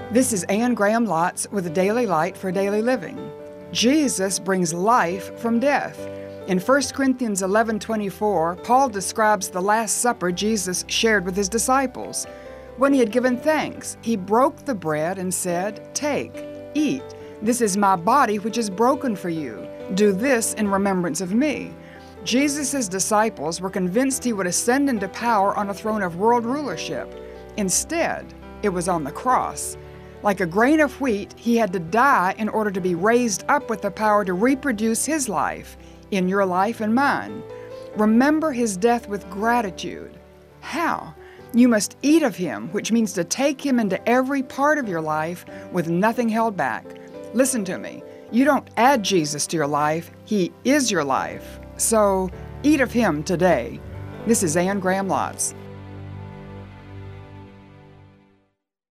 This is Anne Graham Lotz with a Daily Light for Daily Living. Jesus brings life from death. In 1 Corinthians 11:24, Paul describes the Last Supper Jesus shared with his disciples. When he had given thanks, he broke the bread and said, "Take, eat. This is my body which is broken for you. Do this in remembrance of me." Jesus' disciples were convinced he would ascend into power on a throne of world rulership. Instead, it was on the cross. Like a grain of wheat, he had to die in order to be raised up with the power to reproduce his life in your life and mine. Remember his death with gratitude. How? You must eat of him, which means to take him into every part of your life with nothing held back. Listen to me. You don't add Jesus to your life. He is your life. So eat of him today. This is Anne Graham Lotz.